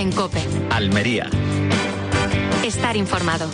en COPE. Almería. Estar informado.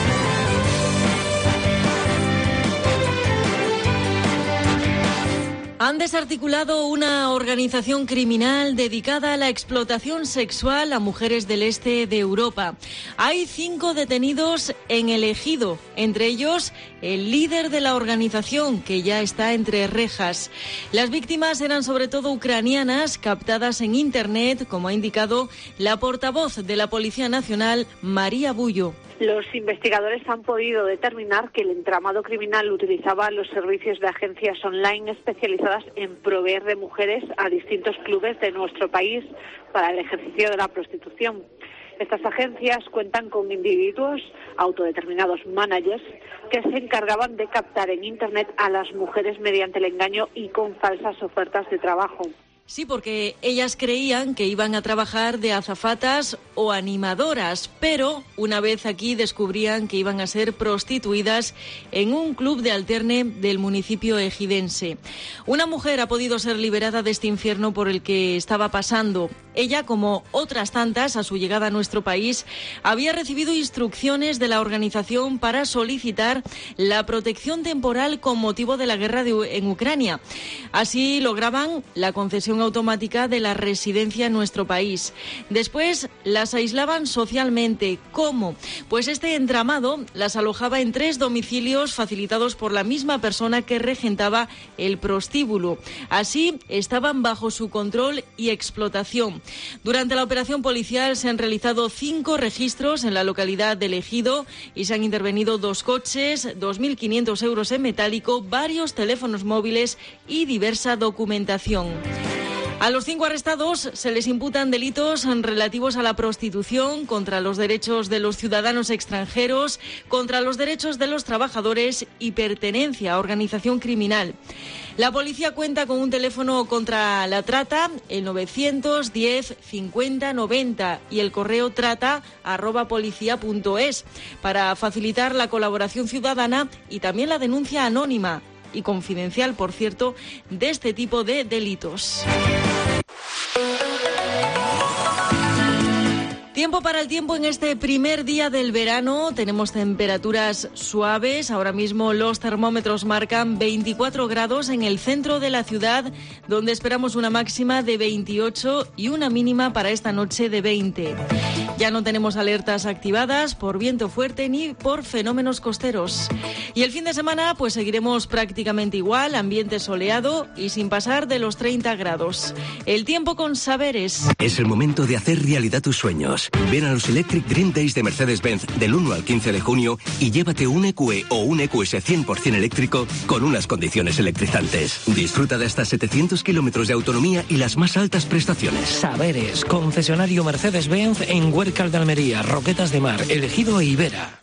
Han desarticulado una organización criminal dedicada a la explotación sexual a mujeres del este de Europa. Hay 5 detenidos en el Ejido, entre ellos el líder de la organización, que ya está entre rejas. Las víctimas eran sobre todo ucranianas, captadas en Internet, como ha indicado la portavoz de la Policía Nacional, María Bullo. Los investigadores han podido determinar que el entramado criminal utilizaba los servicios de agencias online especializadas en proveer de mujeres a distintos clubes de nuestro país para el ejercicio de la prostitución. Estas agencias cuentan con individuos, autodeterminados managers, que se encargaban de captar en Internet a las mujeres mediante el engaño y con falsas ofertas de trabajo. Sí, porque ellas creían que iban a trabajar de azafatas o animadoras, pero una vez aquí descubrían que iban a ser prostituidas en un club de alterne del municipio ejidense. Una mujer ha podido ser liberada de este infierno por el que estaba pasando. Ella, como otras tantas, a su llegada a nuestro país, había recibido instrucciones de la organización para solicitar la protección temporal con motivo de la guerra en Ucrania. Así lograban la concesión automática de la residencia en nuestro país. Después las aislaban socialmente. ¿Cómo? Pues este entramado las alojaba en 3 domicilios facilitados por la misma persona que regentaba el prostíbulo. Así estaban bajo su control y explotación. Durante la operación policial se han realizado 5 registros en la localidad del Ejido y se han intervenido 2 coches, 2.500 euros en metálico, varios teléfonos móviles y diversa documentación. A los 5 arrestados se les imputan delitos relativos a la prostitución, contra los derechos de los ciudadanos extranjeros, contra los derechos de los trabajadores y pertenencia a organización criminal. La policía cuenta con un teléfono contra la trata, el 910 50 90, y el correo trata@policia.es, para facilitar la colaboración ciudadana y también la denuncia anónima y confidencial, por cierto, de este tipo de delitos. Tiempo para el tiempo en este primer día del verano. Tenemos temperaturas suaves. Ahora mismo los termómetros marcan 24 grados en el centro de la ciudad, donde esperamos una máxima de 28 y una mínima para esta noche de 20. Ya no tenemos alertas activadas por viento fuerte ni por fenómenos costeros. Y el fin de semana pues seguiremos prácticamente igual, ambiente soleado y sin pasar de los 30 grados. El tiempo con Saberes. Es el momento de hacer realidad tus sueños. Ven a los Electric Dream Days de Mercedes-Benz del 1 al 15 de junio y llévate un EQE o un EQS 100% eléctrico con unas condiciones electrizantes. Disfruta de hasta 700 kilómetros de autonomía y las más altas prestaciones. Saberes, concesionario Mercedes-Benz en Huércal de Almería, Roquetas de Mar, El Ejido e Ibera.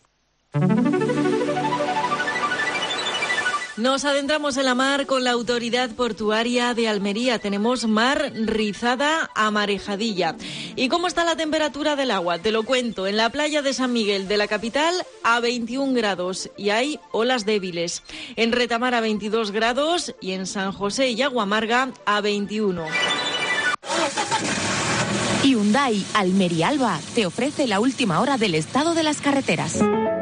Nos adentramos en la mar con la Autoridad Portuaria de Almería. Tenemos mar rizada a marejadilla. ¿Y cómo está la temperatura del agua? Te lo cuento. En la playa de San Miguel de la capital a 21 grados y hay olas débiles. En Retamar a 22 grados y en San José y Aguamarga a 21. Hyundai Almería Alba te ofrece la última hora del estado de las carreteras.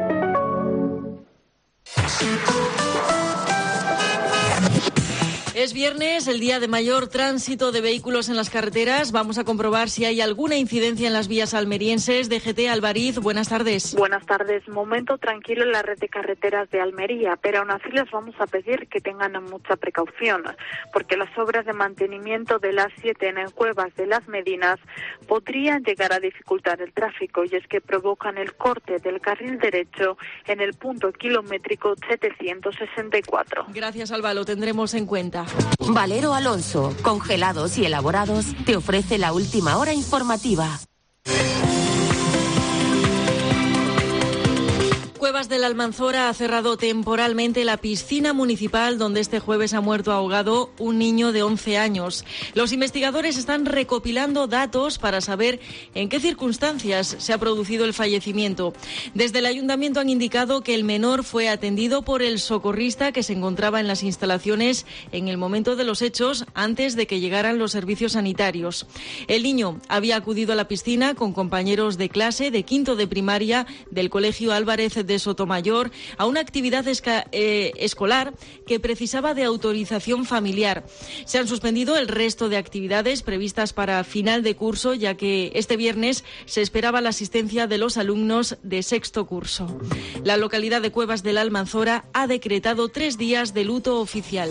Es viernes, el día de mayor tránsito de vehículos en las carreteras. Vamos a comprobar si hay alguna incidencia en las vías almerienses. DGT Alvariz, buenas tardes. Buenas tardes. Momento tranquilo en la red de carreteras de Almería, pero aún así les vamos a pedir que tengan mucha precaución, porque las obras de mantenimiento de la A7 en Cuevas de las Medinas podrían llegar a dificultar el tráfico, y es que provocan el corte del carril derecho en el punto kilométrico 764. Gracias, Alba, lo tendremos en cuenta. Valero Alonso, congelados y elaborados, te ofrece la última hora informativa. Cuevas de la Almanzora ha cerrado temporalmente la piscina municipal donde este jueves ha muerto ahogado un niño de 11 años. Los investigadores están recopilando datos para saber en qué circunstancias se ha producido el fallecimiento. Desde el ayuntamiento han indicado que el menor fue atendido por el socorrista que se encontraba en las instalaciones en el momento de los hechos antes de que llegaran los servicios sanitarios. El niño había acudido a la piscina con compañeros de clase de quinto de primaria del Colegio Álvarez de Sotomayor a una actividad escolar que precisaba de autorización familiar. Se han suspendido el resto de actividades previstas para final de curso, ya que este viernes se esperaba la asistencia de los alumnos de sexto curso. La localidad de Cuevas de la Almanzora ha decretado 3 días de luto oficial.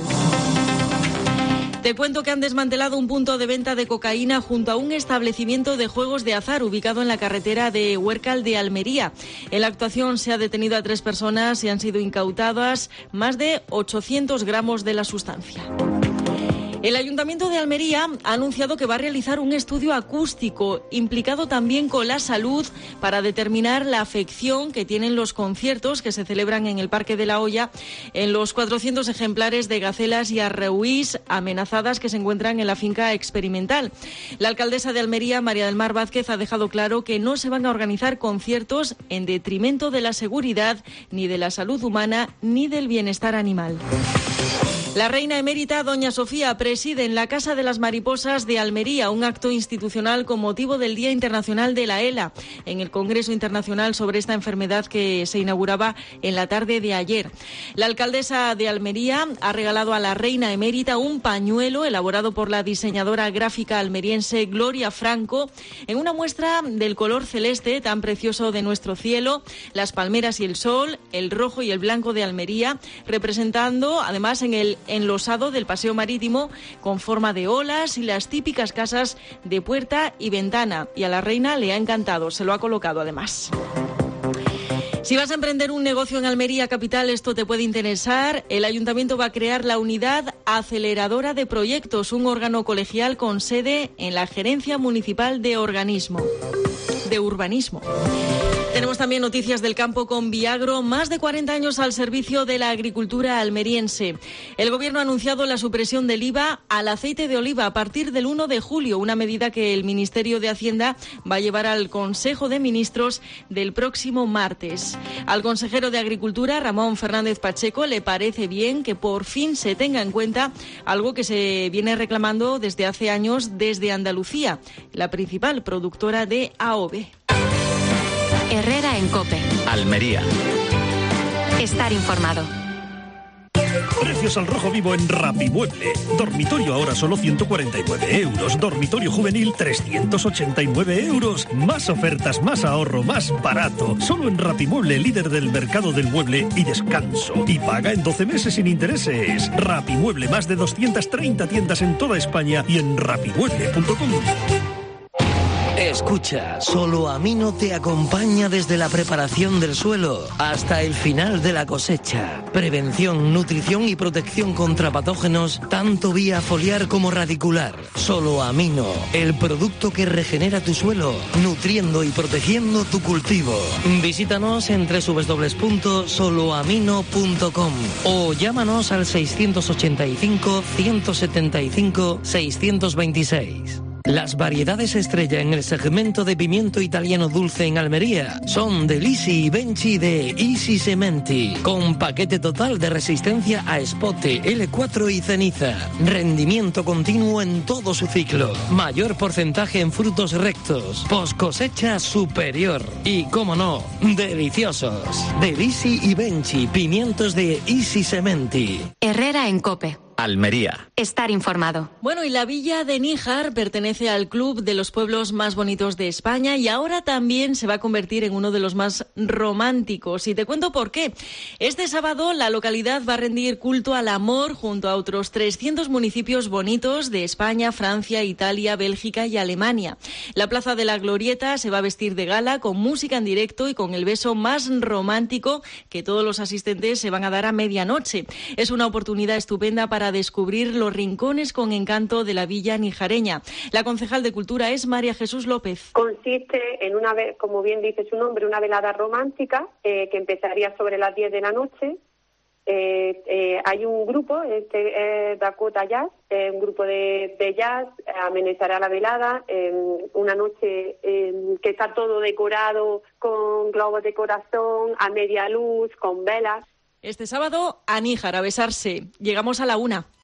Te cuento que han desmantelado un punto de venta de cocaína junto a un establecimiento de juegos de azar ubicado en la carretera de Huércal de Almería. En la actuación se ha detenido a 3 personas y han sido incautadas más de 800 gramos de la sustancia. El Ayuntamiento de Almería ha anunciado que va a realizar un estudio acústico implicado también con la salud para determinar la afección que tienen los conciertos que se celebran en el Parque de la Hoya en los 400 ejemplares de gacelas y arrehuís amenazadas que se encuentran en la finca experimental. La alcaldesa de Almería, María del Mar Vázquez, ha dejado claro que no se van a organizar conciertos en detrimento de la seguridad, ni de la salud humana, ni del bienestar animal. La reina emérita, doña Sofía, preside en la Casa de las Mariposas de Almería un acto institucional con motivo del Día Internacional de la ELA, en el Congreso Internacional sobre esta enfermedad que se inauguraba en la tarde de ayer. La alcaldesa de Almería ha regalado a la reina emérita un pañuelo elaborado por la diseñadora gráfica almeriense Gloria Franco, en una muestra del color celeste tan precioso de nuestro cielo, las palmeras y el sol, el rojo y el blanco de Almería, representando además en el enlosado del paseo marítimo con forma de olas y las típicas casas de puerta y ventana. Y a la reina le ha encantado, se lo ha colocado además. Si vas a emprender un negocio en Almería capital, esto te puede interesar. El ayuntamiento va a crear la unidad aceleradora de proyectos, un órgano colegial con sede en la Gerencia Municipal de Urbanismo. Tenemos también noticias del campo con Viagro, más de 40 años al servicio de la agricultura almeriense. El Gobierno ha anunciado la supresión del IVA al aceite de oliva a partir del 1 de julio, una medida que el Ministerio de Hacienda va a llevar al Consejo de Ministros del próximo martes. Al consejero de Agricultura, Ramón Fernández Pacheco, le parece bien que por fin se tenga en cuenta algo que se viene reclamando desde hace años desde Andalucía, la principal productora de AOVE. Herrera en COPE. Almería. Estar informado. Precios al rojo vivo en Rapimueble. Dormitorio ahora solo 149 euros. Dormitorio juvenil 389 euros. Más ofertas, más ahorro, más barato. Solo en Rapimueble, líder del mercado del mueble y descanso. Y paga en 12 meses sin intereses. Rapimueble, más de 230 tiendas en toda España y en rapimueble.com. Escucha, Solo Amino te acompaña desde la preparación del suelo hasta el final de la cosecha. Prevención, nutrición y protección contra patógenos, tanto vía foliar como radicular. Solo Amino, el producto que regenera tu suelo, nutriendo y protegiendo tu cultivo. Visítanos en www.soloamino.com o llámanos al 685 175 626. Las variedades estrella en el segmento de pimiento italiano dulce en Almería son de Lisi y Benchi de Easy Sementi, con paquete total de resistencia a espote, L4 y ceniza. Rendimiento continuo en todo su ciclo. Mayor porcentaje en frutos rectos. Post cosecha superior. Y, cómo no, deliciosos. De Lisi y Benchi, pimientos de Easy Sementi. Herrera en COPE. Almería. Estar informado. Bueno, y la villa de Níjar pertenece al club de los pueblos más bonitos de España y ahora también se va a convertir en uno de los más románticos. Y te cuento por qué. Este sábado la localidad va a rendir culto al amor junto a otros 300 municipios bonitos de España, Francia, Italia, Bélgica y Alemania. La Plaza de la Glorieta se va a vestir de gala con música en directo y con el beso más romántico que todos los asistentes se van a dar a medianoche. Es una oportunidad estupenda para para descubrir los rincones con encanto de la villa nijareña. La concejal de Cultura es María Jesús López. Consiste en como bien dice su nombre, una velada romántica que empezaría sobre las 10 de la noche. Hay un grupo, Dakota Jazz, un grupo de jazz, amenizará la velada, una noche que está todo decorado con globos de corazón, a media luz, con velas. Este sábado, a Níjar, a besarse. Llegamos a la 1.